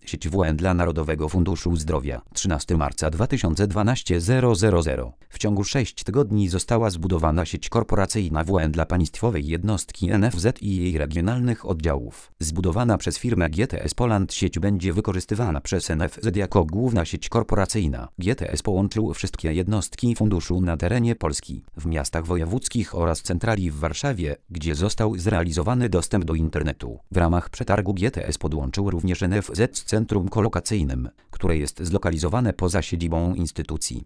Sieć WN dla Narodowego Funduszu Zdrowia 13 marca 2012 000. W ciągu 6 tygodni została zbudowana sieć korporacyjna WN dla państwowej jednostki NFZ i jej regionalnych oddziałów. Zbudowana przez firmę GTS Poland sieć będzie wykorzystywana przez NFZ jako główna sieć korporacyjna. GTS połączył wszystkie jednostki funduszu na terenie Polski, w miastach wojewódzkich oraz centrali w Warszawie, gdzie został zrealizowany dostęp do internetu. W ramach przetargu GTS podłączył również NFZ z centrum kolokacyjnym, które jest zlokalizowane poza siedzibą instytucji.